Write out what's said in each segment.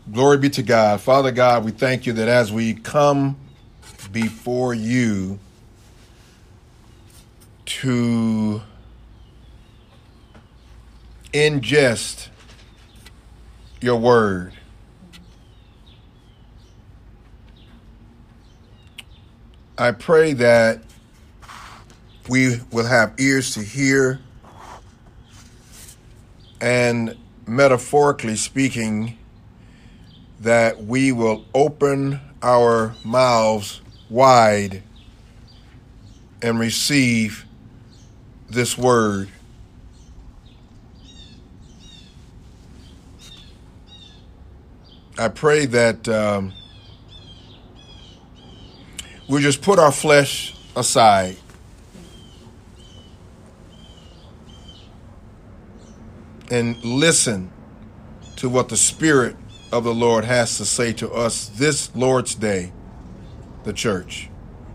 Glory be to God. Father God, we thank you that as we come before you to ingest your word, I pray that we will have ears to hear, and metaphorically speaking, that we will open our mouths wide and receive this word. I pray that we'll just put our flesh aside and listen to what the Spirit of the Lord has to say to us this Lord's Day, the church.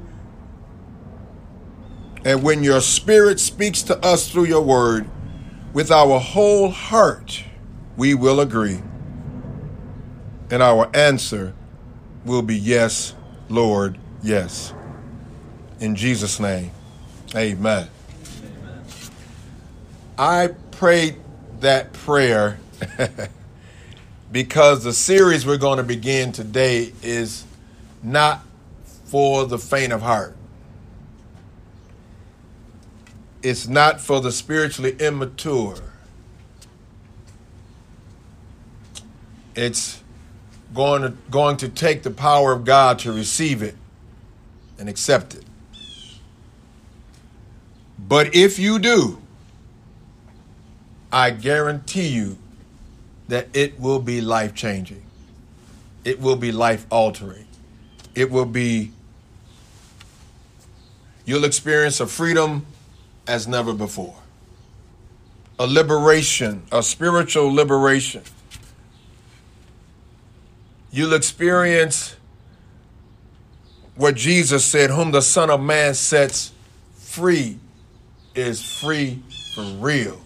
And when your Spirit speaks to us through your word, with our whole heart, we will agree. And our answer will be yes, Lord, yes. In Jesus' name, amen. I prayed that prayer because the series we're going to begin today is not for the faint of heart. It's not for the spiritually immature. It's going to take the power of God to receive it and accept it. But if you do, I guarantee you that it will be life-changing. It will be life-altering. You'll experience a freedom as never before. A liberation, a spiritual liberation. You'll experience what Jesus said, whom the Son of Man sets free is free for real.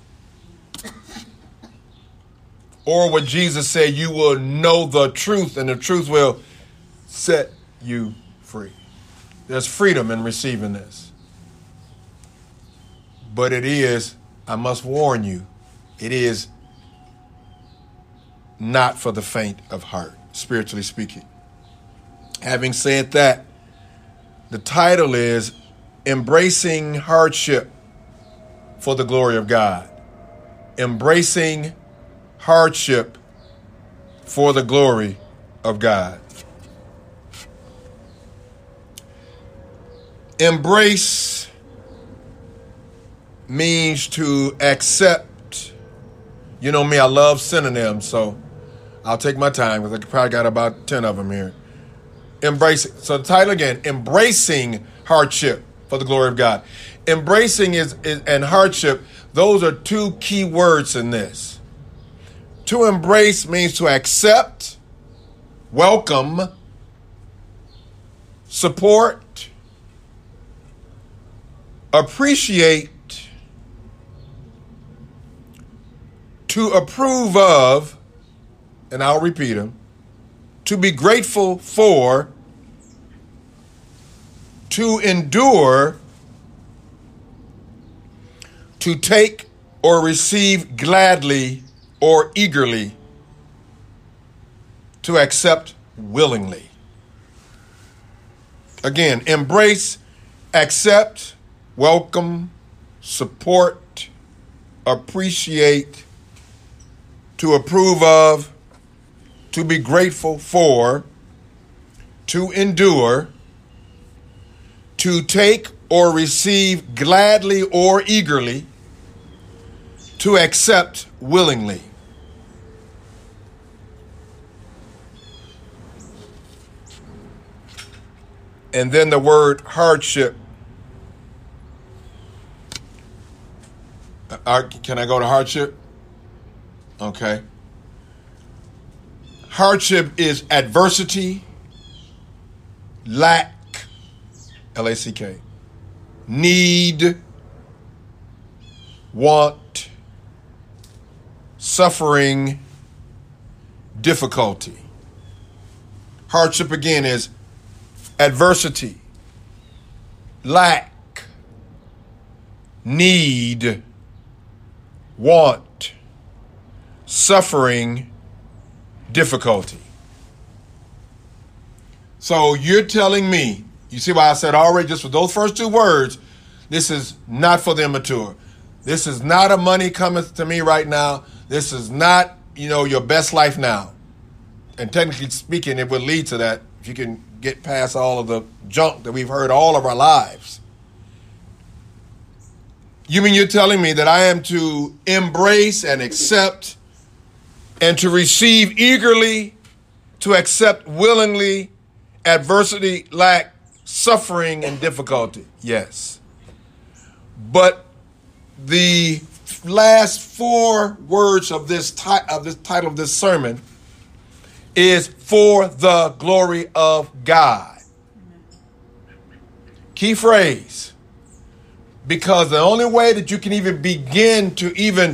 Or what Jesus said, you will know the truth and the truth will set you free. There's freedom in receiving this. But it is, I must warn you, it is not for the faint of heart, spiritually speaking. Having said that, the title is Embracing Hardship for the Glory of God. Embracing hardship for the glory of God. Embrace means to accept. You know me, I love synonyms, so I'll take my time because I probably got about 10 of them here. Embracing. So the title again, Embracing Hardship for the Glory of God. Embracing is and hardship, those are two key words in this. To embrace means to accept, welcome, support, appreciate, to approve of, and I'll repeat them, to be grateful for, to endure, to take or receive gladly or eagerly, to accept willingly. Again, embrace, accept, welcome, support, appreciate, to approve of, to be grateful for, to endure, to take or receive gladly or eagerly, to accept willingly. And then the word hardship. Can I go to hardship? Okay. Hardship is adversity, lack, L-A-C-K, need, suffering, difficulty. hardship again is adversity, lack, need, want, suffering, difficulty. So you're telling me, you see why I said already just for those first two words, this is not for the immature. This is not a money coming to me right now. This is not, your best life now. And technically speaking, it would lead to that if you can get past all of the junk that we've heard all of our lives. You mean you're telling me that I am to embrace and accept and to receive eagerly, to accept willingly adversity, lack, suffering, and difficulty? Yes. But the last four words of this title of this sermon is for the glory of God. Key phrase. Because the only way that you can even begin to even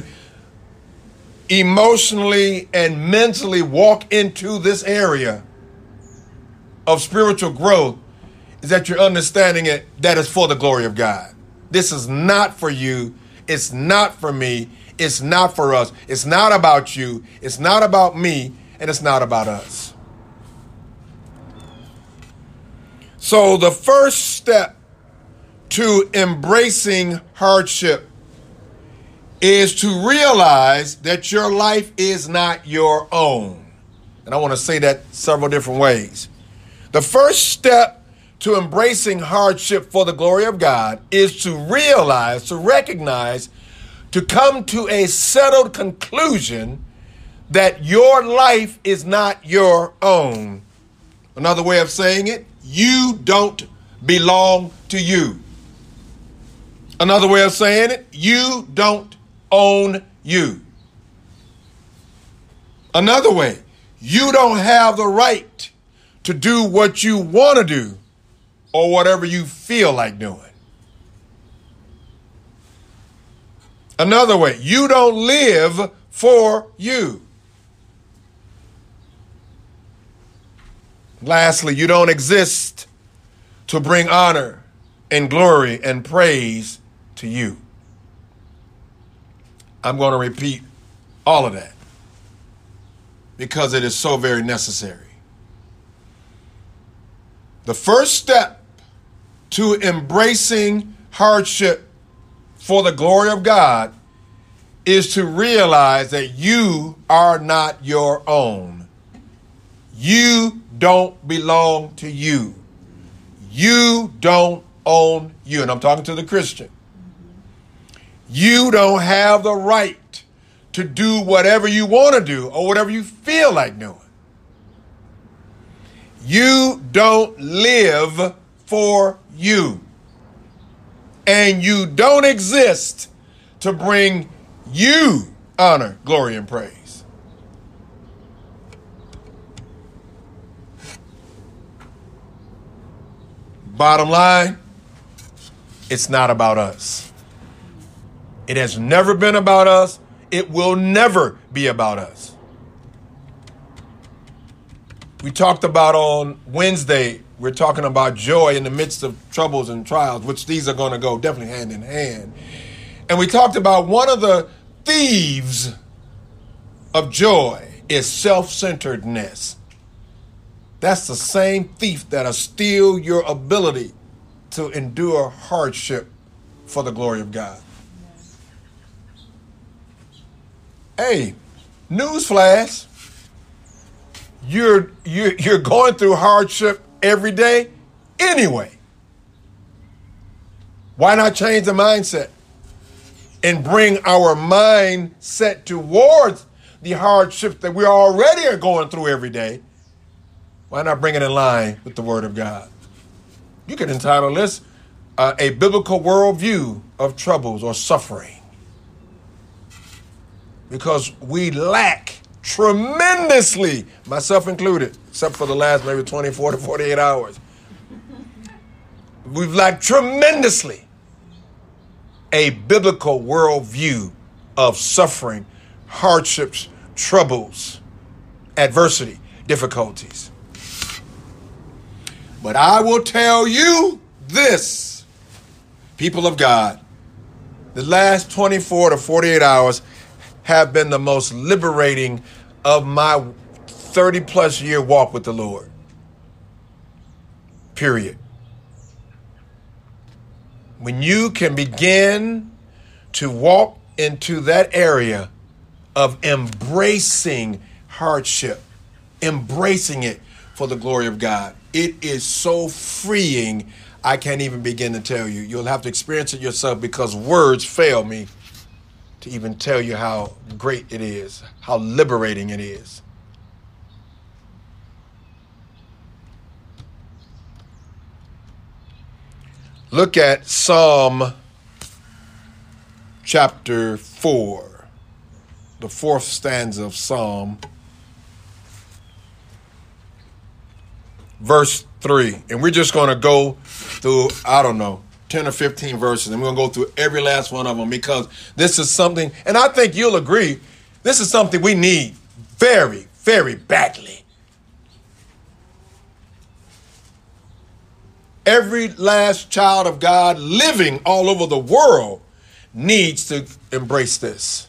emotionally and mentally walk into this area of spiritual growth is that you're understanding it that is for the glory of God. This is not for you. It's not for me. It's not for us. It's not about you. It's not about me. And it's not about us. So the first step to embracing hardship is to realize that your life is not your own. And I want to say that several different ways. The first step to embracing hardship for the glory of God is to realize, to recognize, to come to a settled conclusion that your life is not your own. Another way of saying it, you don't belong to you. Another way of saying it, you don't own you. Another way, you don't have the right to do what you want to do or whatever you feel like doing. Another way, you don't live for you. Lastly, you don't exist to bring honor and glory and praise to you. I'm going to repeat all of that because it is so very necessary. The first step to embracing hardship for the glory of God is to realize that you are not your own. You don't belong to you. You don't own you. And I'm talking to the Christian. You don't have the right to do whatever you want to do or whatever you feel like doing. You don't live for you. And you don't exist to bring you honor, glory, and praise. Bottom line, it's not about us. It has never been about us. It will never be about us. We talked about on Wednesday, we're talking about joy in the midst of troubles and trials, which these are going to go definitely hand in hand. And we talked about one of the thieves of joy is self-centeredness. That's the same thief that'll steal your ability to endure hardship for the glory of God. Hey, newsflash, you're going through hardship every day anyway. Why not change the mindset and bring our mindset towards the hardships that we already are going through every day? Why not bring it in line with the Word of God? You could entitle this a biblical worldview of troubles or suffering. Because we lack tremendously, myself included, except for the last maybe 24 to 48 hours. We've lacked tremendously a biblical worldview of suffering, hardships, troubles, adversity, difficulties. But I will tell you this, people of God, the last 24 to 48 hours have been the most liberating of my 30 plus year walk with the Lord. Period. When you can begin to walk into that area of embracing hardship, embracing it for the glory of God, it is so freeing. I can't even begin to tell you. You'll have to experience it yourself because words fail me to even tell you how great it is, how liberating it is. Look at Psalm chapter 4, the fourth stanza of Psalm, verse 3. And we're just going to go through, 10 or 15 verses, and we're going to go through every last one of them because this is something, and I think you'll agree, this is something we need very, very badly. Every last child of God living all over the world needs to embrace this.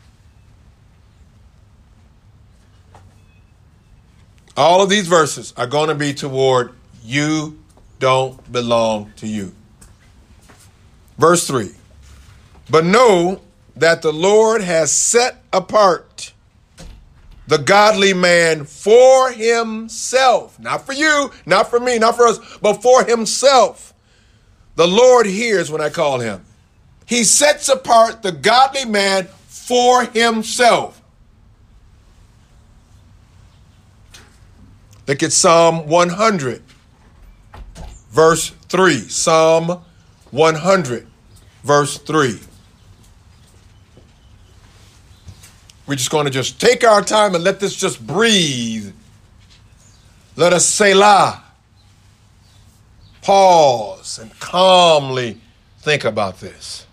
All of these verses are going to be toward you don't belong to you. Verse 3. But know that the Lord has set apart the godly man for himself. Not for you, not for me, not for us, but for himself. The Lord hears when I call him. He sets apart the godly man for himself. Look at Psalm 100, verse 3. Psalm 100, verse 3. We're just going to just take our time and let this just breathe. Let us selah. Pause and calmly think about this.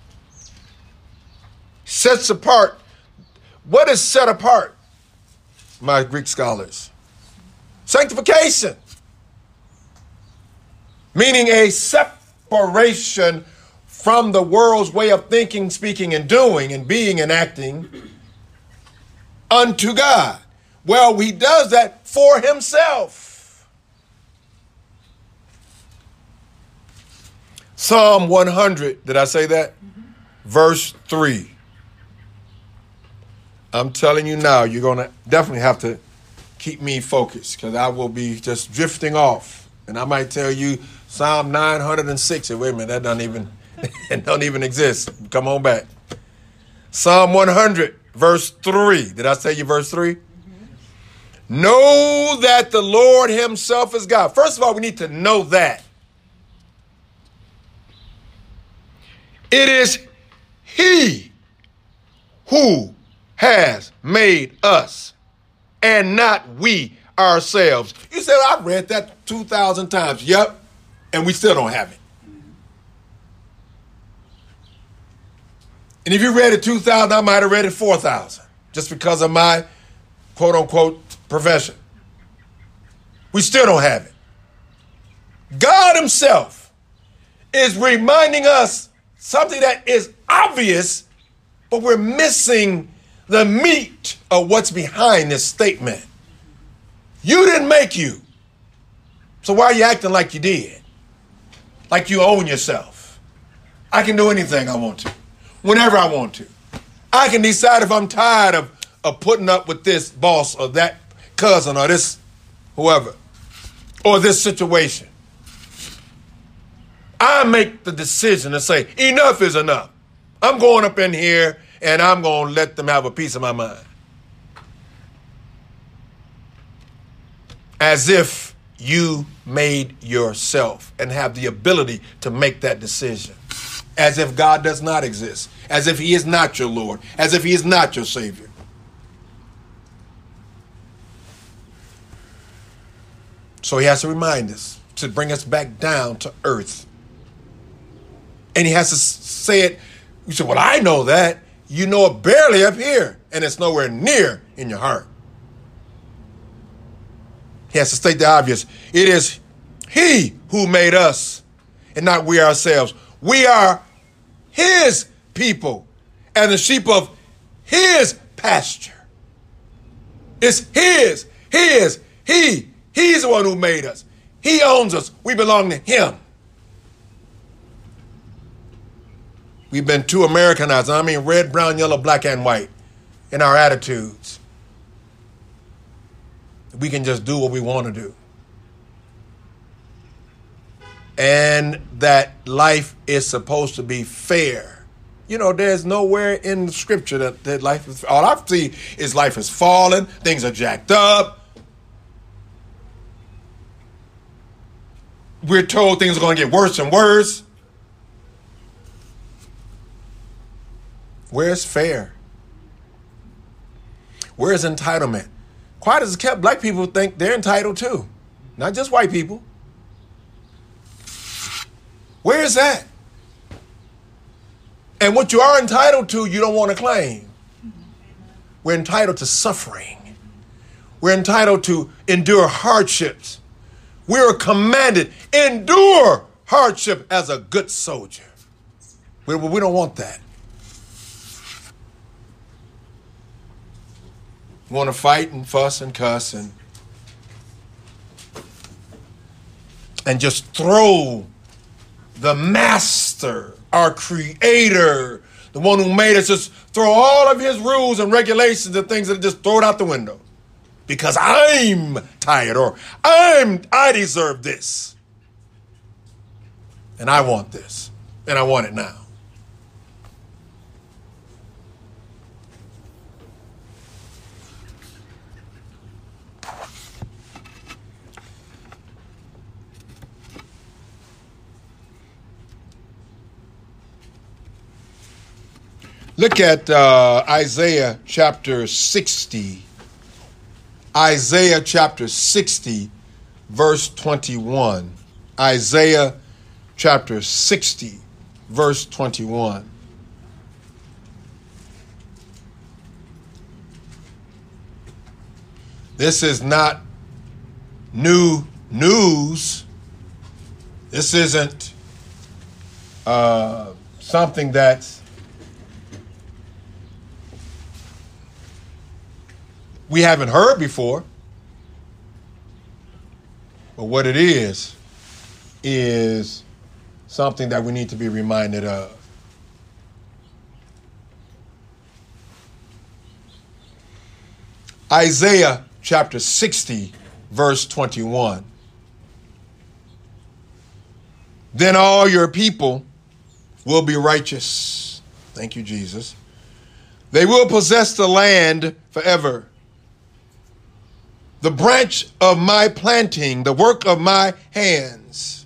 Sets apart. What is set apart, my Greek scholars? Sanctification. Meaning a separation from the world's way of thinking, speaking, and doing, and being and acting unto God. Well, he does that for himself. Psalm 100, did I say that? Mm-hmm. Verse 3. I'm telling you now, you're going to definitely have to keep me focused because I will be just drifting off. And I might tell you Psalm 906. Wait a minute, that don't even exist. Come on back. Psalm 100. Verse 3. Did I tell you verse 3? Mm-hmm. Know that the Lord himself is God. First of all, we need to know that. It is he who has made us and not we ourselves. You said, I've read that 2,000 times. Yep. And we still don't have it. And if you read it 2,000, I might have read it 4,000 just because of my quote unquote profession. We still don't have it. God himself is reminding us something that is obvious, but we're missing the meat of what's behind this statement. You didn't make you. So why are you acting like you did? Like you own yourself. I can do anything I want to. Whenever I want to. I can decide if I'm tired of putting up with this boss or that cousin or this whoever or this situation. I make the decision to say, enough is enough. I'm going up in here and I'm going to let them have a piece of my mind. As if you made yourself and have the ability to make that decision. As if God does not exist. As if he is not your Lord. As if he is not your Savior. So he has to remind us to bring us back down to earth. And he has to say it. You say, well, I know that. You know it barely up here. And it's nowhere near in your heart. He has to state the obvious. It is He who made us and not we ourselves. We are his people and the sheep of his pasture. It's his. He's the one who made us. He owns us. We belong to him. We've been too Americanized. I mean red, brown, yellow, black, and white in our attitudes. We can just do what we want to do. And that life is supposed to be fair. You know, there's nowhere in the scripture that life is, all I see is life is falling, things are jacked up. We're told things are going to get worse and worse. Where's fair? Where's entitlement? Quiet as it's kept, black people think they're entitled too. Not just white people. Where is that? And what you are entitled to, you don't want to claim. We're entitled to suffering. We're entitled to endure hardships. We are commanded, endure hardship as a good soldier. We don't want that. We want to fight and fuss and cuss and just throw the master, our creator, the one who made us, just throw all of his rules and regulations and things and just throw it out the window. Because I'm tired or I deserve this. And I want this. And I want it now. Look at Isaiah chapter 60. Isaiah chapter 60, verse 21. Isaiah chapter 60, verse 21. This is not new news. This isn't something that's we haven't heard before. But what it is something that we need to be reminded of. Isaiah chapter 60, verse 21. Then all your people will be righteous. Thank you, Jesus. They will possess the land forever. The branch of my planting, the work of my hands,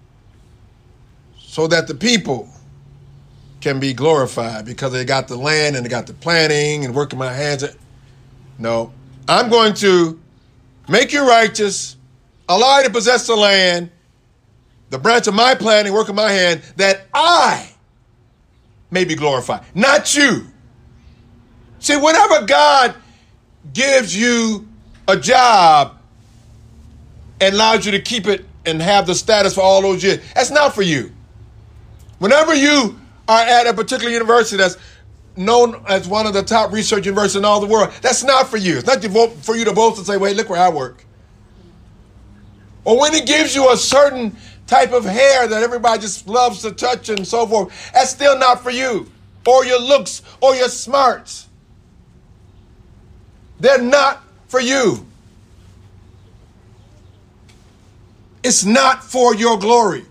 so that the people can be glorified because they got the land and they got the planting and work of my hands. No, I'm going to make you righteous, allow you to possess the land, the branch of my planting, work of my hand, that I may be glorified, not you. See, whenever God gives you a job and allows you to keep it and have the status for all those years, that's not for you. Whenever you are at a particular university that's known as one of the top research universities in all the world, that's not for you. It's not for you to boast and say, wait, look where I work. Or when he gives you a certain type of hair that everybody just loves to touch and so forth, that's still not for you. Or your looks or your smarts. They're not for you. It's not for your glory.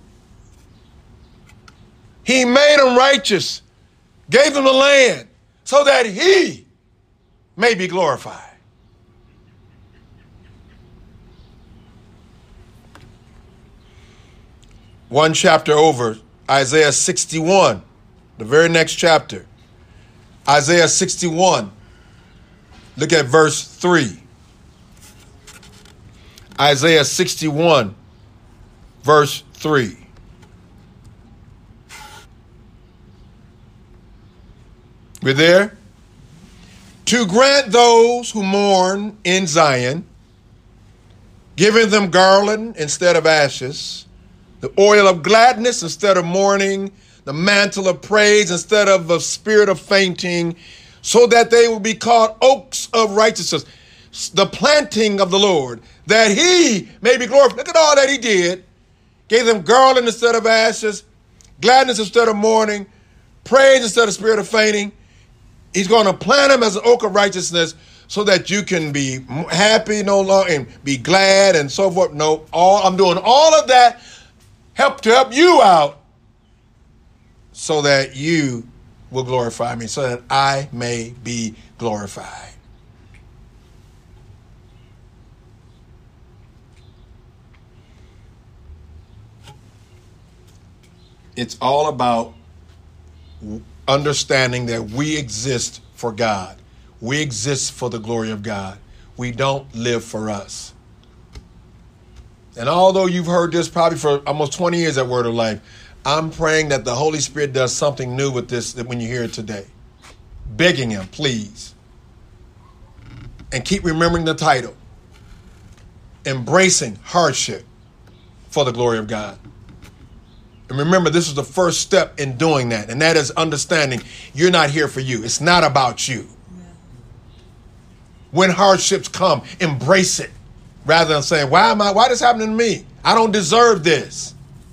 He made them righteous, gave them the land so that he may be glorified. One chapter over, Isaiah 61, the very next chapter. Isaiah 61, look at verse 3. Isaiah 61, verse 3. We're there? To grant those who mourn in Zion giving them garland instead of ashes, the oil of gladness instead of mourning, the mantle of praise instead of the spirit of fainting, so that they will be called oaks of righteousness, the planting of the Lord, that he may be glorified. Look at all that he did. Gave them garland instead of ashes, gladness instead of mourning, praise instead of spirit of fainting. He's going to plant them as an oak of righteousness so that you can be happy no longer and be glad and so forth. No, I'm doing all of that to help you out so that you will glorify me, so that I may be glorified. It's all about understanding that we exist for God. We exist for the glory of God. We don't live for us. And although you've heard this probably for almost 20 years at Word of Life, I'm praying that the Holy Spirit does something new with this when you hear it today. Begging him, please. And keep remembering the title. Embracing hardship for the glory of God. And remember, this is the first step in doing that. And that is understanding you're not here for you. It's not about you. When hardships come, embrace it. Rather than saying, why this happening to me? I don't deserve this.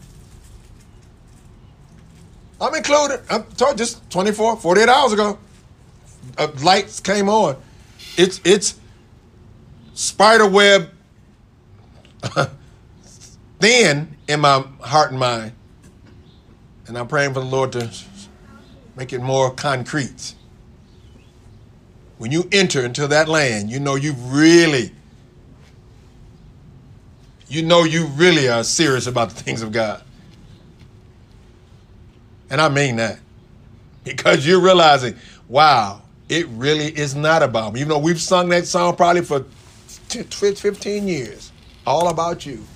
I'm included. I told you just 48 hours ago. Lights came on. It's spider web thin in my heart and mind. And I'm praying for the Lord to make it more concrete. When you enter into that land, you know you really are serious about the things of God. And I mean that. Because you're realizing, wow, it really is not about me. Even though we've sung that song probably for 15 years. All about you.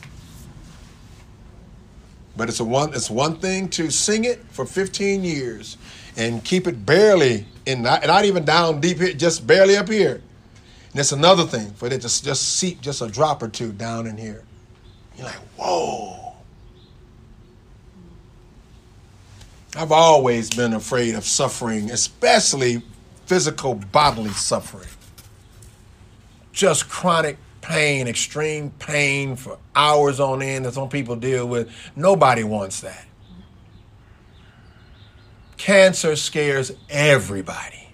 But it's one thing to sing it for 15 years and keep it barely not even down deep here, just barely up here. And it's another thing for it to just seep just a drop or two down in here. You're like, whoa. I've always been afraid of suffering, especially physical bodily suffering. Just chronic pain, extreme pain for hours on end that some people deal with. Nobody wants that. Cancer scares everybody.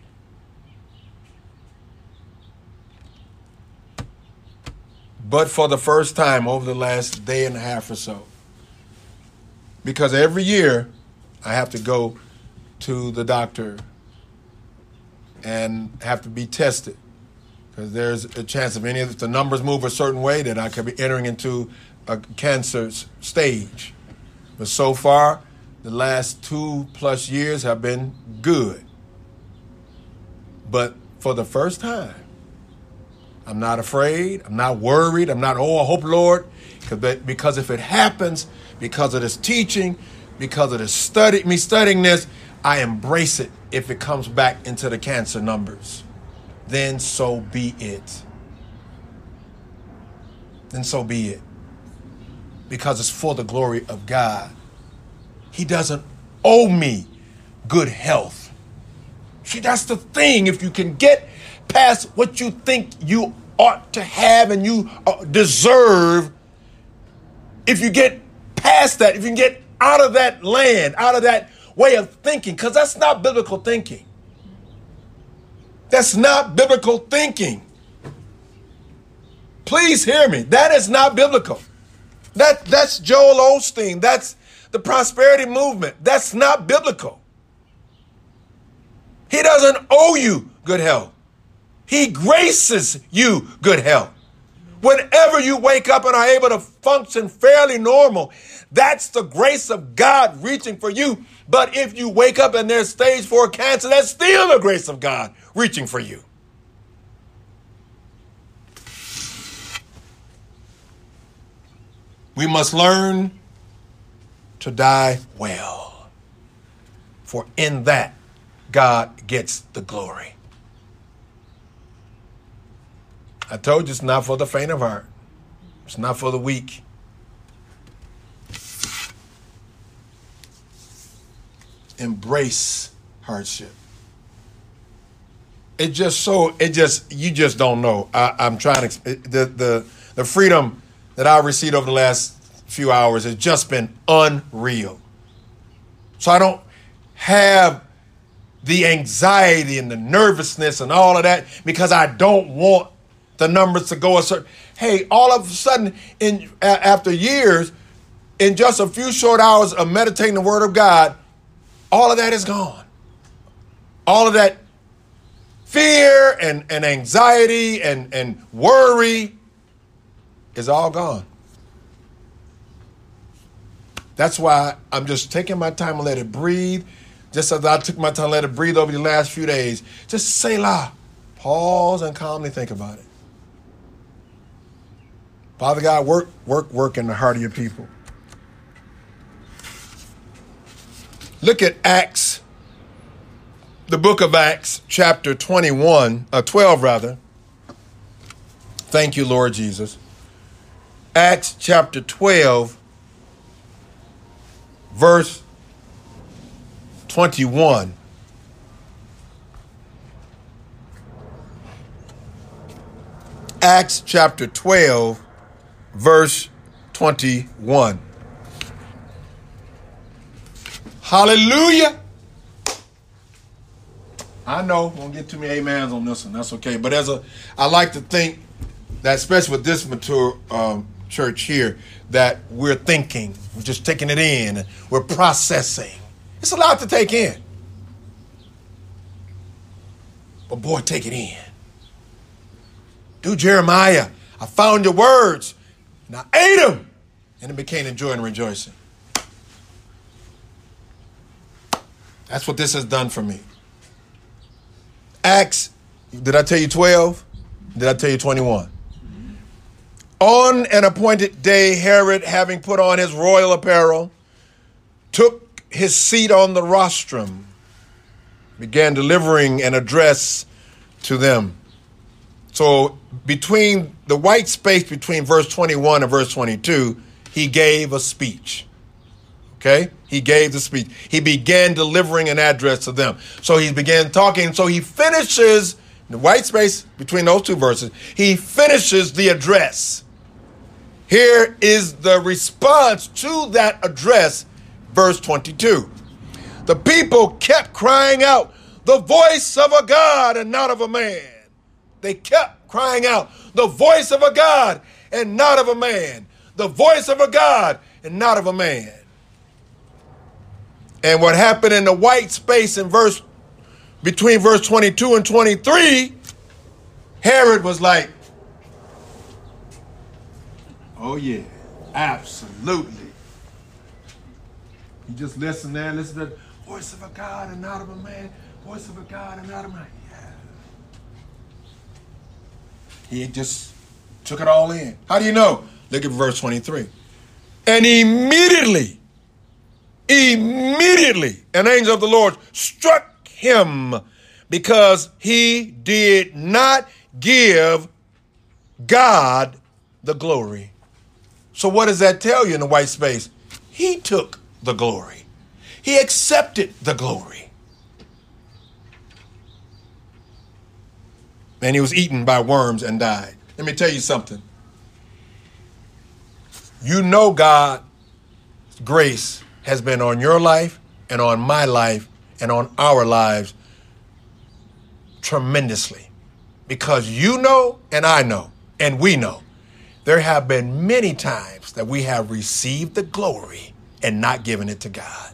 But for the first time over the last day and a half or so, because every year I have to go to the doctor and have to be tested. Because there's a chance if the numbers move a certain way that I could be entering into a cancer stage. But so far, the last 2+ years have been good. But for the first time, I'm not afraid. I'm not worried. I'm not, I hope, Lord, because if it happens, because of this teaching, because of this me studying this, I embrace it if it comes back into the cancer numbers. Then so be it. Then so be it. Because it's for the glory of God. He doesn't owe me good health. See, that's the thing. If you can get past what you think you ought to have and you deserve, if you get past that, if you can get out of that land, out of that way of thinking, because that's not biblical thinking. That's not biblical thinking. Please hear me. That is not biblical. That's Joel Osteen. That's the prosperity movement. That's not biblical. He doesn't owe you good health. He graces you good health. Whenever you wake up and are able to function fairly normal, that's the grace of God reaching for you. But if you wake up and there's stage 4 cancer, that's still the grace of God reaching for you. We must learn to die well, for in that God gets the glory. I told you it's not for the faint of heart. It's not for the weak. Embrace hardship. You just don't know. I'm trying to, the freedom that I received over the last few hours has just been unreal. So I don't have the anxiety and the nervousness and all of that because I don't want the numbers to go a certain. Hey, all of a sudden, after years, in just a few short hours of meditating the Word of God, all of that is gone. All of that fear and anxiety and worry is all gone. That's why I'm just taking my time and let it breathe. Just as I took my time to let it breathe over the last few days. Just Selah. Pause and calmly think about it. Father God, work in the heart of your people. Look at Acts, the book of Acts, chapter 12 rather. Thank you, Lord Jesus. Acts chapter 12, verse 21. Acts chapter 12, verse 21. Hallelujah. I know, won't get too many amens on this one. That's okay. But I like to think that, especially with this mature church here, that we're thinking, we're just taking it in, we're processing. It's a lot to take in. But boy, take it in. Do Jeremiah, I found your words, and I ate them, and it became joy and rejoicing. That's what this has done for me. Acts, did I tell you 12? Did I tell you 21? On an appointed day, Herod, having put on his royal apparel, took his seat on the rostrum, began delivering an address to them. So between the white space between verse 21 and verse 22, he gave a speech. Okay? He gave the speech. He began delivering an address to them. So he began talking. So he finishes the white space between those two verses. He finishes the address. Here is the response to that address, verse 22. The people kept crying out, the voice of a God and not of a man. They kept crying out, the voice of a God and not of a man. The voice of a God and not of a man. And what happened in the white space in between verse 22 and 23, Herod was like, oh yeah, absolutely. You just listen there, listen to the voice of a God and not of a man, voice of a God and not of a man. Yeah. He just took it all in. How do you know? Look at verse 23. And immediately, an angel of the Lord struck him because he did not give God the glory. So what does that tell you in the white space? He took the glory. He accepted the glory. And he was eaten by worms and died. Let me tell you something. You know God's grace has been on your life and on my life and on our lives tremendously. Because you know and I know and we know there have been many times that we have received the glory and not given it to God.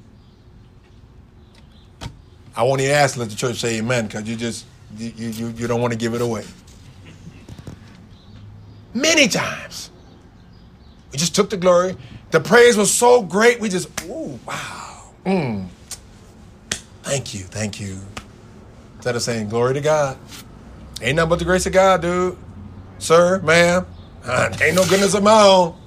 I won't even ask to let the church say amen because you don't want to give it away. Many times. We just took the glory. The praise was so great. We just, ooh, wow. Thank you. Instead of saying glory to God. Ain't nothing but the grace of God, dude. Sir, ma'am. Ain't no goodness of my own.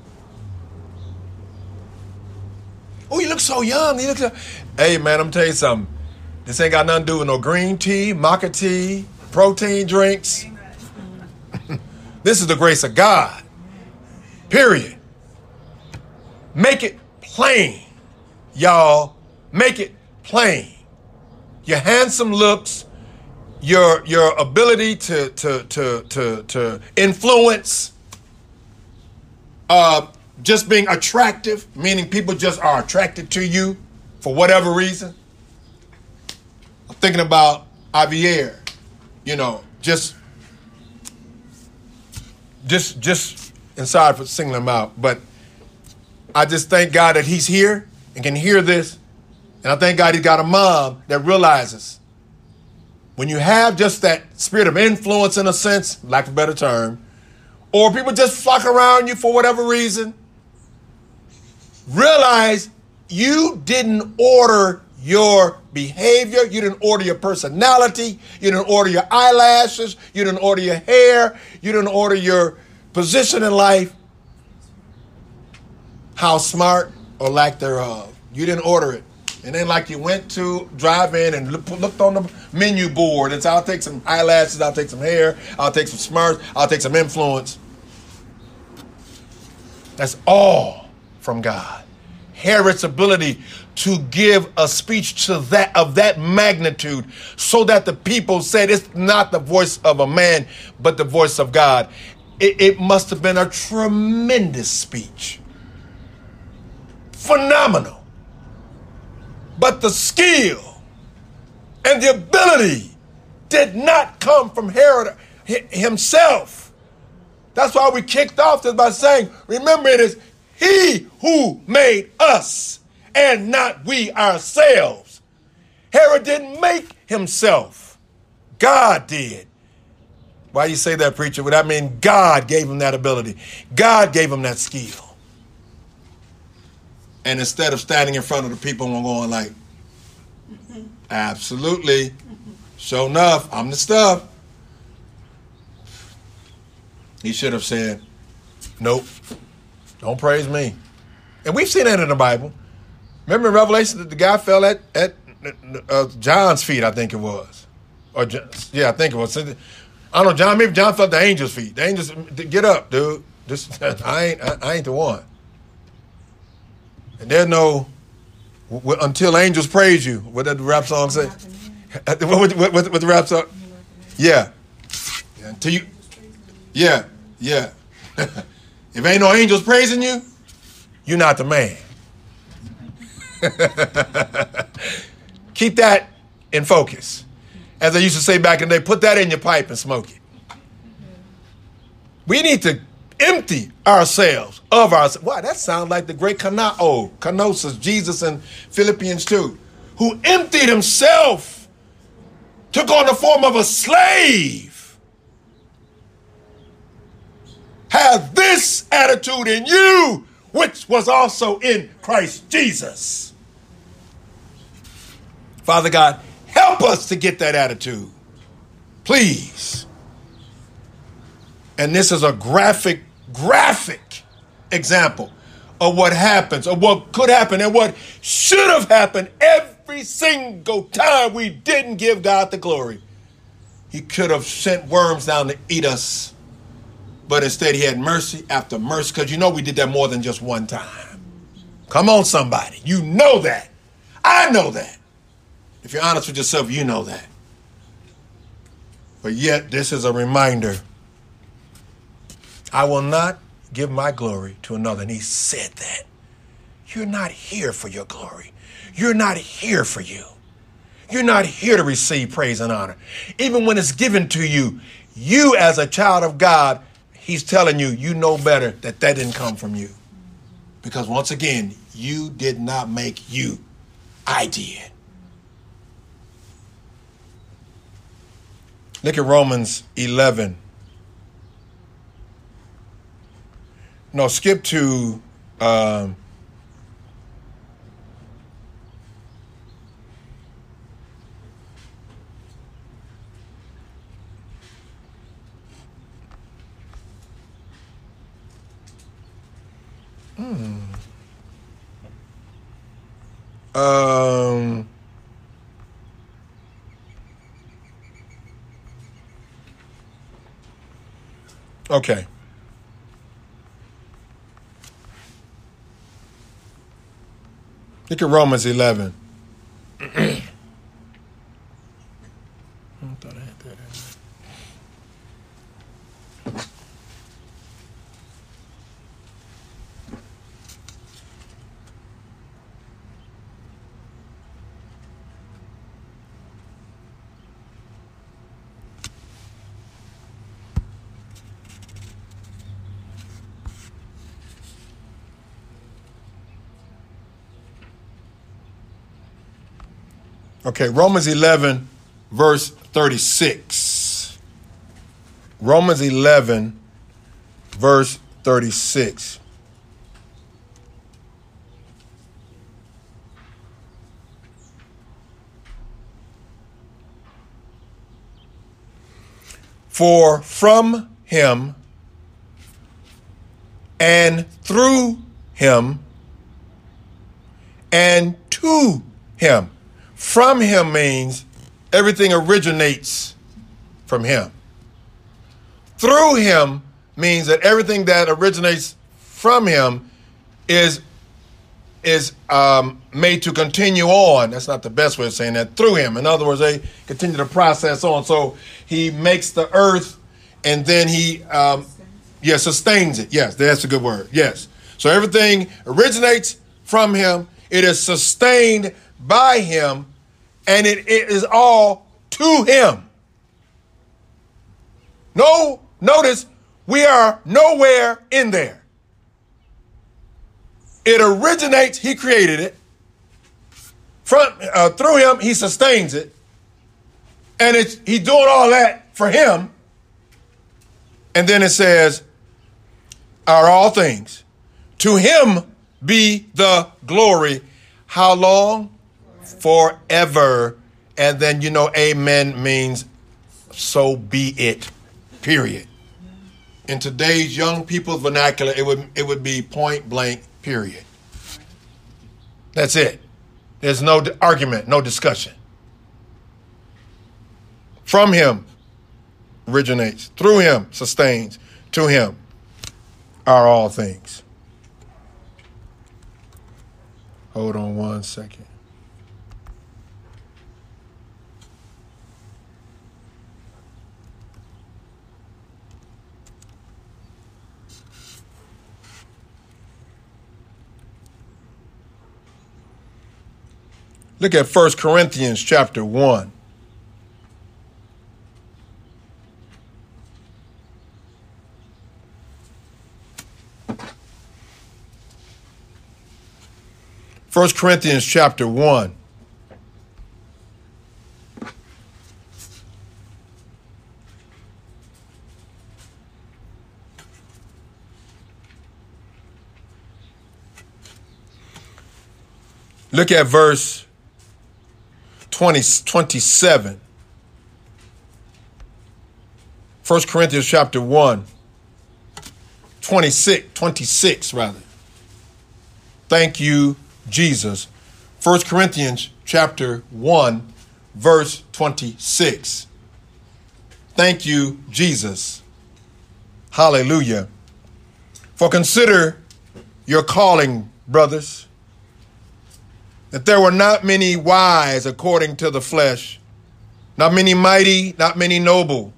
Oh, you look so young. Hey, man, I'm telling you something. This ain't got nothing to do with no green tea, maca tea, protein drinks. This is the grace of God. Period. Make it plain, y'all. Make it plain. Your handsome looks, your ability to influence, just being attractive, meaning people just are attracted to you for whatever reason. I'm thinking about Javier, just inside for singling him out. But I just thank God that he's here and can hear this. And I thank God he's got a mom that realizes when you have just that spirit of influence, in a sense, lack of a better term, or people just flock around you for whatever reason, realize you didn't order your behavior, you didn't order your personality, you didn't order your eyelashes, you didn't order your hair, you didn't order your position in life, how smart or lack thereof. You didn't order it. And then like you went to drive in and looked on the menu board and said, I'll take some eyelashes, I'll take some hair, I'll take some smarts, I'll take some influence. That's all from God. Herod's ability to give a speech to that of that magnitude so that the people said it's not the voice of a man, but the voice of God. It must have been a tremendous speech. Phenomenal. But the skill and the ability did not come from Herod himself. That's why we kicked off this by saying, remember, it is he who made us and not we ourselves. Herod didn't make himself. God did. Why you say that, preacher? Well, that means God gave him that ability. God gave him that skill. And instead of standing in front of the people and going like, absolutely, sure enough, I'm the stuff. He should have said, nope, don't praise me. And we've seen that in the Bible. Remember in Revelation that the guy fell at John's feet, I think it was. I think it was. I don't know, John, maybe John fell at the angel's feet. The angels, get up, dude. I ain't the one. And there's no, until angels praise you. What did the rap song say? What the rap song? Yeah. Until you, yeah. If ain't no angels praising you, you're not the man. Keep that in focus. As I used to say back in the day, put that in your pipe and smoke it. We need to empty ourselves of ourselves. Wow, that sounds like the great Kenosis, Jesus in Philippians 2, who emptied himself, took on the form of a slave. Have this attitude in you, which was also in Christ Jesus. Father God, help us to get that attitude, please. And this is a graphic example of what happens, or what could happen, and what should have happened every single time we didn't give God the glory. He could have sent worms down to eat us, but instead he had mercy after mercy, because we did that more than just one time. Come on, somebody. You know that. I know that. If you're honest with yourself, you know that. But yet, this is a reminder. I will not give my glory to another. And he said that. You're not here for your glory. You're not here for you. You're not here to receive praise and honor. Even when it's given to you, you as a child of God, he's telling you, you know better that didn't come from you. Because once again, you did not make you. I did. Look at Romans 11. No, skip to okay. Look at Romans 11. Okay, Romans 11, verse 36. Romans 11, verse 36. For from him and through him and to him. From him means everything originates from him. Through him means that everything that originates from him is made to continue on. That's not the best way of saying that. Through him. In other words, they continue to process on. So he makes the earth and then he sustains it. Yes, that's a good word. Yes. So everything originates from him. It is sustained by him, and it is all to him. No, notice we are nowhere in there. It originates, he created it. Through him, he sustains it. And he's doing all that for him. And then it says, are all things. To him be the glory. How long? Forever. And then, amen means so be it, period. In today's young people's vernacular, it would be point blank, period. That's it. There's no argument, no discussion. From him originates, through him sustains, to him are all things. Hold on one second. Look at 1 Corinthians chapter 1. First Corinthians chapter 1. Look at verse 27. 1 Corinthians chapter 1. 26 rather. Thank you, Jesus. 1 Corinthians chapter 1, verse 26. Thank you, Jesus. Hallelujah. For consider your calling, brothers, that there were not many wise according to the flesh, not many mighty, not many noble.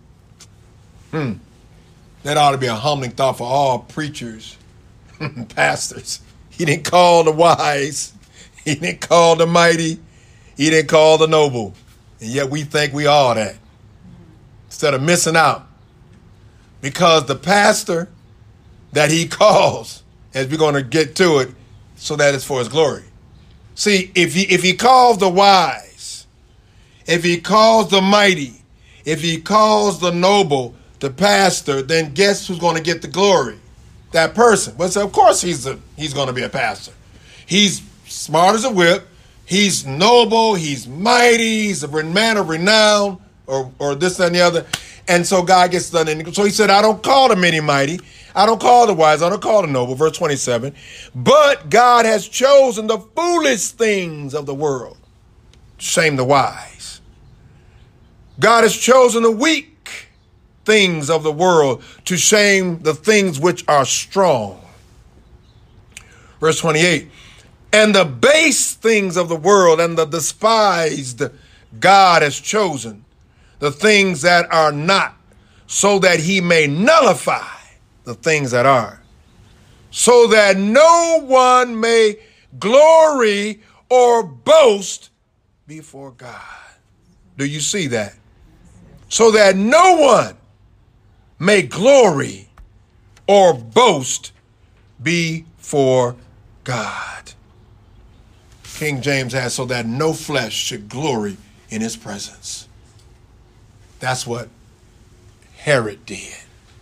That ought to be a humbling thought for all preachers, pastors. He didn't call the wise. He didn't call the mighty. He didn't call the noble. And yet we think we are that. Instead of missing out. Because the pastor that he calls, as we're going to get to it, so that it's for his glory. See, if he calls the wise, if he calls the mighty, if he calls the noble, the pastor, then guess who's going to get the glory? That person. But so of course he's going to be a pastor. He's smart as a whip. He's noble. He's mighty. He's a man of renown, or this, that, and the other. And so God gets done. So he said, I don't call the many mighty. I don't call the wise. I don't call the noble. Verse 27. But God has chosen the foolish things of the world to shame the wise. God has chosen the weak things of the world to shame the things which are strong. Verse 28. And the base things of the world and the despised God has chosen, the things that are not, so that he may nullify the things that are, so that no one may glory or boast before God. Do you see that? So that no one may glory or boast before God. King James has, so that no flesh should glory in his presence. That's what Herod did.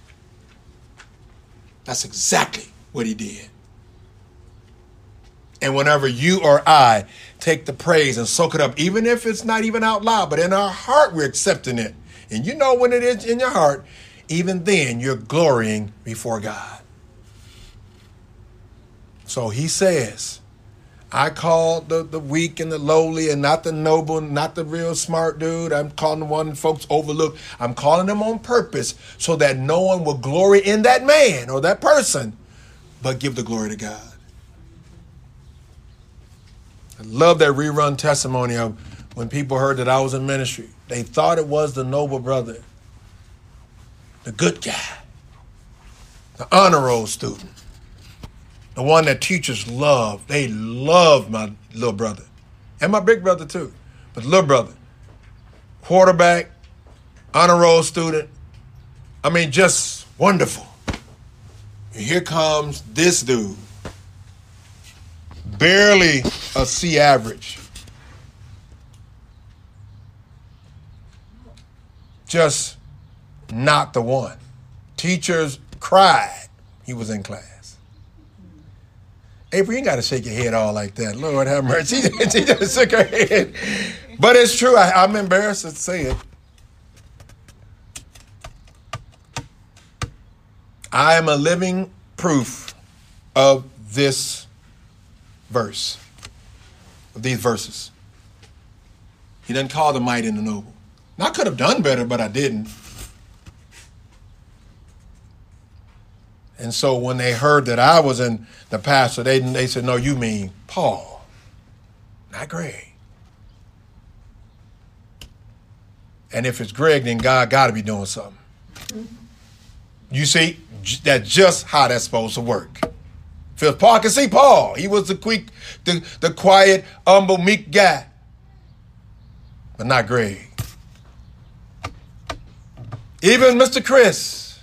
That's exactly what he did. And whenever you or I take the praise and soak it up, even if it's not even out loud, but in our heart, we're accepting it. And you know when it is in your heart, even then you're glorying before God. So he says, I call the weak and the lowly and not the noble, not the real smart dude. I'm calling the one folks overlook. I'm calling them on purpose so that no one will glory in that man or that person, but give the glory to God. I love that rerun testimony of when people heard that I was in ministry. They thought it was the noble brother, the good guy, the honor roll student, the one that teachers love. They love my little brother and my big brother too, but little brother, quarterback, honor roll student. I mean, just wonderful. And here comes this dude, barely a C average. Just not the one. Teachers cried he was in class. April, you ain't got to shake your head all like that. Lord have mercy. She just shook her head. But it's true. I'm embarrassed to say it. I am a living proof of this verse, of these verses. He doesn't call the mighty and the noble. Now, I could have done better, but I didn't. And so when they heard that I was in the pastor, they said, no, you mean Paul, not Greg. And if it's Greg, then God got to be doing something. You see, that's just how that's supposed to work. If Paul, I can see Paul. He was the quiet, humble, meek guy. But not Greg. Even Mr. Chris.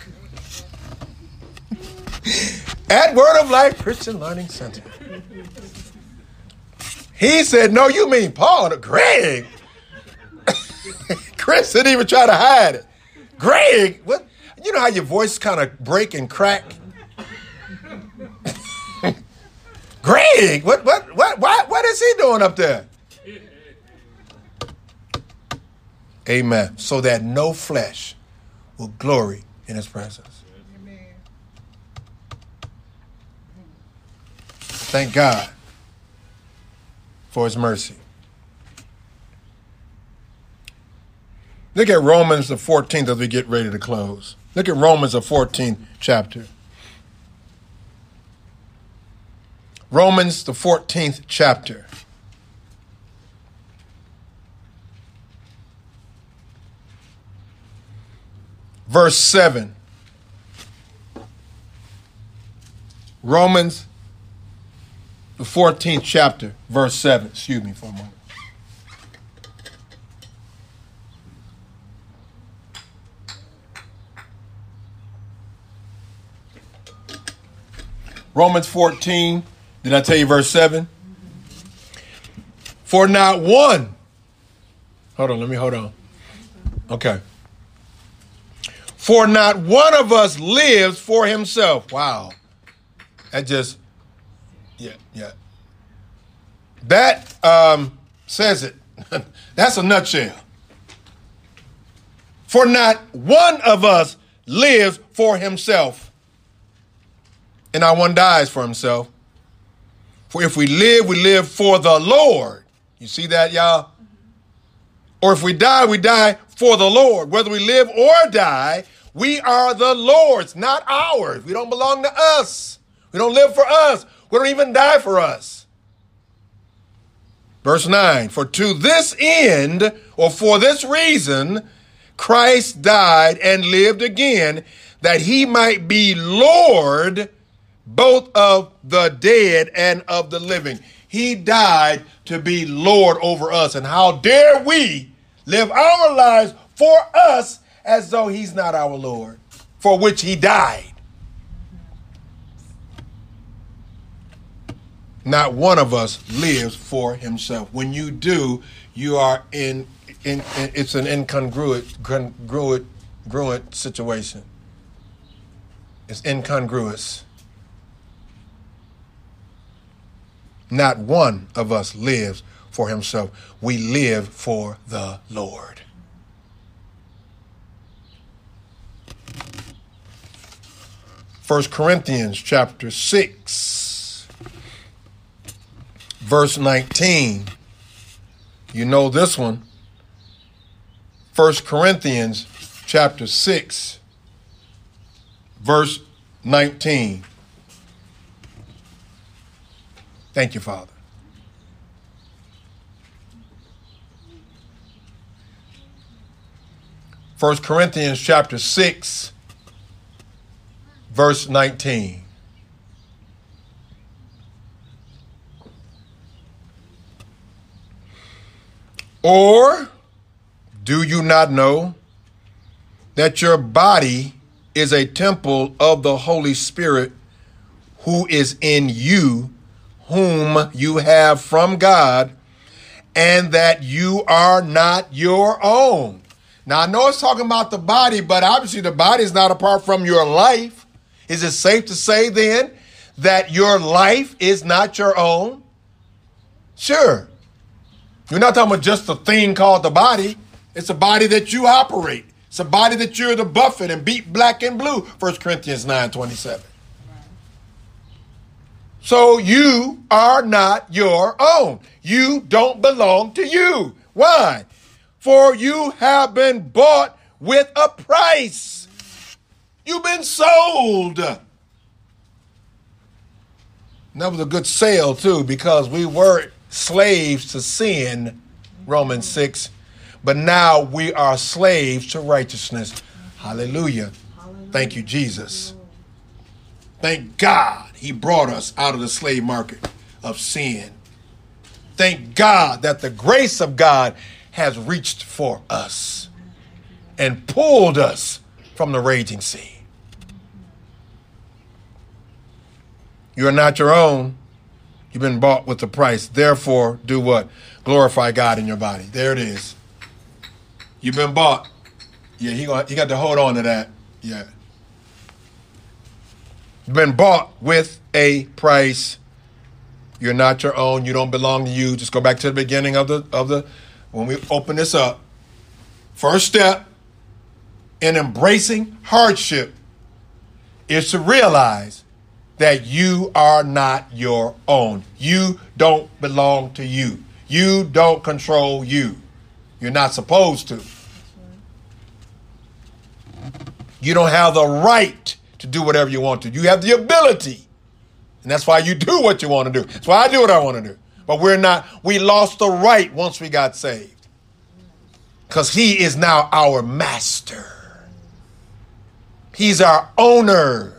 At Word of Life Christian Learning Center. He said, no, you mean Paul, Greg. Chris didn't even try to hide it. Greg, what? You know how your voice kind of break and crack? Greg, what is he doing up there? Amen. So that no flesh will glory in his presence. Amen. Thank God for his mercy. Look at Romans the 14th as we get ready to close. Look at Romans the 14th chapter. Romans the 14th chapter. Verse 7. Romans the 14th chapter, verse 7. Excuse me for a moment. Romans 14, did I tell you verse 7? For not one. Hold on. Okay. For not one of us lives for himself. Wow. That just, yeah. That says it. That's a nutshell. For not one of us lives for himself. And not one dies for himself. For if we live for the Lord. You see that, y'all? Or if we die for the Lord. Whether we live or die, we are the Lord's, not ours. We don't belong to us. We don't live for us. We don't even die for us. Verse 9, for to this end, or for this reason, Christ died and lived again, that he might be Lord both of the dead and of the living. He died to be Lord over us. And how dare we live our lives for us as though he's not our Lord, for which he died. Not one of us lives for himself. When you do, you are in it's an incongruent situation. It's incongruous. Not one of us lives for himself. We live for the Lord. First Corinthians chapter 6, verse 19. You know this one. First Corinthians chapter 6, verse 19. Thank you, Father. First Corinthians chapter 6, verse 19. Or do you not know that your body is a temple of the Holy Spirit who is in you, whom you have from God, and that you are not your own? Now, I know it's talking about the body, but obviously the body is not apart from your life. Is it safe to say then that your life is not your own? Sure. You're not talking about just a thing called the body. It's a body that you operate. It's a body that you're to buffet and beat black and blue, 1 Corinthians 9:27. So you are not your own. You don't belong to you. Why? For you have been bought with a price. You've been sold. And that was a good sale too, because we were slaves to sin, Romans 6, but now we are slaves to righteousness. Hallelujah. Thank you, Jesus. Thank God he brought us out of the slave market of sin. Thank God that the grace of God has reached for us and pulled us from the raging sea. You are not your own. You've been bought with a price. Therefore, do what? Glorify God in your body. There it is. You've been bought. Yeah, he got to hold on to that. Yeah. You've been bought with a price. You're not your own. You don't belong to you. Just go back to the beginning of the when we open this up. First step in embracing hardship is to realize that you are not your own. You don't belong to you. You don't control you. You're not supposed to. You don't have the right to do whatever you want to. You have the ability. And that's why you do what you want to do. That's why I do what I want to do. But we lost the right once we got saved. Because he is now our master. He's our owner.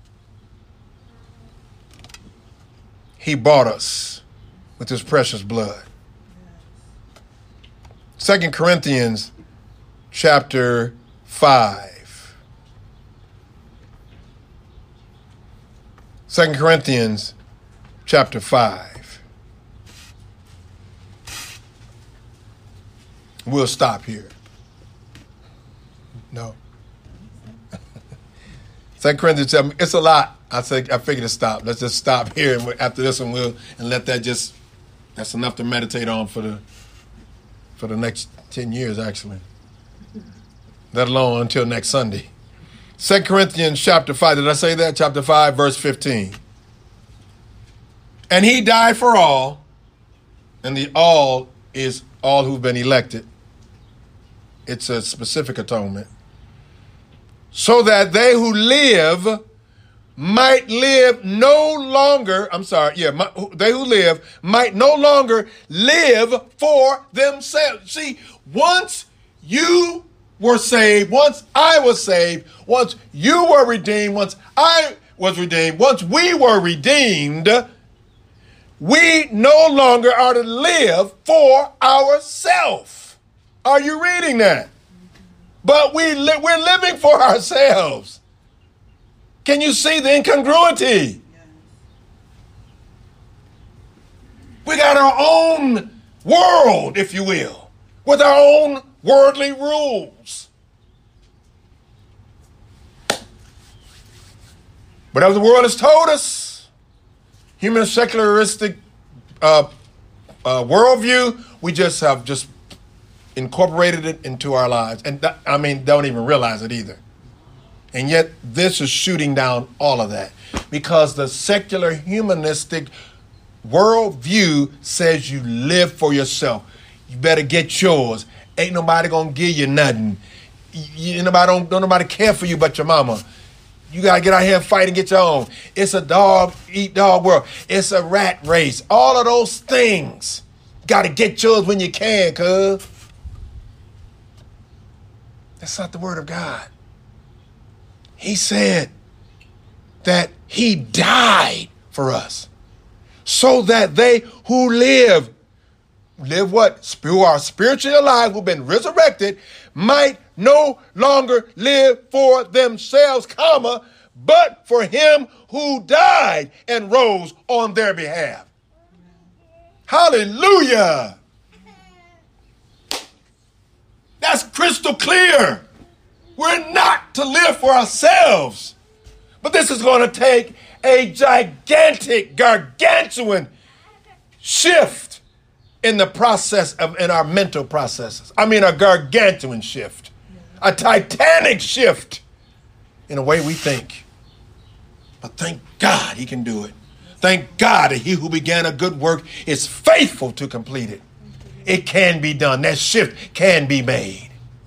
He bought us with his precious blood. 2 Corinthians chapter 5. 2 Corinthians chapter 5. We'll stop here. No. 2 Corinthians 7, it's a lot. I figured to stop. Let's just stop here, and after this one, let that that's enough to meditate on for the next 10 years, actually. Let alone until next Sunday. 2 Corinthians chapter 5, did I say that? Chapter 5, verse 15. And he died for all, and the all is all who've been elected. It's a specific atonement. So that they who live might live no longer, they who live might no longer live for themselves. See, once you were saved, once I was saved, once you were redeemed, once I was redeemed, once we were redeemed, we no longer are to live for ourselves. Are you reading that? But we're living for ourselves. Can you see the incongruity? We got our own world, if you will, with our own worldly rules. But as the world has told us, human secularistic worldview, we have incorporated it into our lives. And don't even realize it either. And yet this is shooting down all of that, because the secular humanistic worldview says you live for yourself. You better get yours. Ain't nobody gonna give you nothing. Don't nobody care for you but your mama. You gotta get out here and fight and get your own. It's a dog eat dog world. It's a rat race. All of those things. Gotta get yours when you can, cuz. That's not the word of God. He said that he died for us so that they who live what? Who are spiritually alive, who've been resurrected, might no longer live for themselves, but for him who died and rose on their behalf. Hallelujah. That's crystal clear. We're not to live for ourselves. But this is going to take a gigantic, gargantuan shift in the process in our mental processes. A gargantuan shift. A titanic shift in the way we think. But thank God he can do it. Thank God that he who began a good work is faithful to complete it. It can be done. That shift can be made.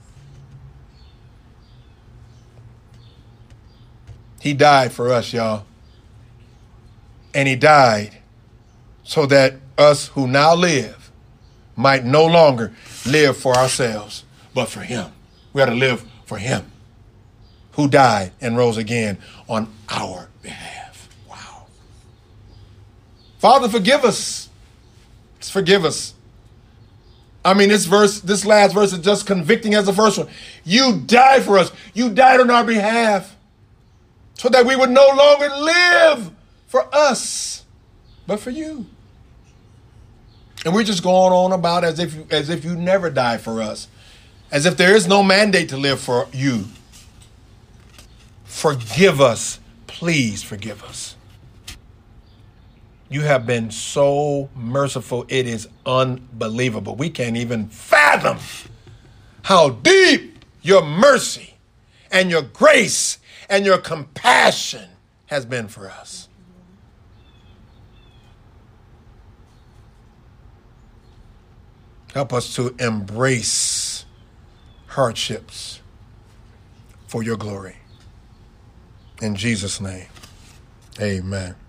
He died for us, y'all. And he died so that us who now live might no longer live for ourselves, but for him. We got to live for him who died and rose again on our behalf. Wow. Father, forgive us. Forgive us. This last verse is just convicting as the first one. You died for us. You died on our behalf so that we would no longer live for us, but for you. And we're just going on about as if you never died for us, as if there is no mandate to live for you. Forgive us. Please forgive us. You have been so merciful. It is unbelievable. We can't even fathom how deep your mercy and your grace and your compassion has been for us. Help us to embrace hardships for your glory. In Jesus' name, amen.